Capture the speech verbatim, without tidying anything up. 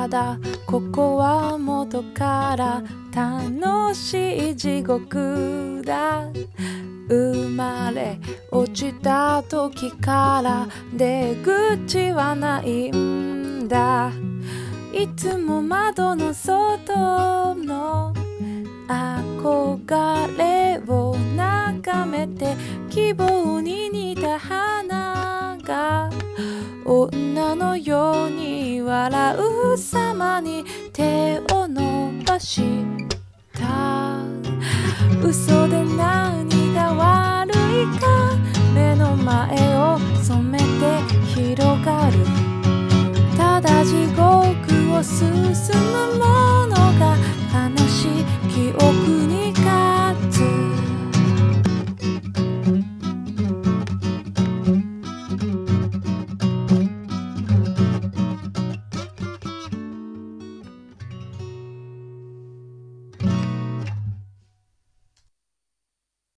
だここは元から楽しい地獄だ。生まれ落ちた時から出口はないんだ。いつも窓の外の憧れを眺めて希望に似た花が女のように笑う様に手を伸ばした嘘で何が悪いか目の前を染めて広がるただ地獄を進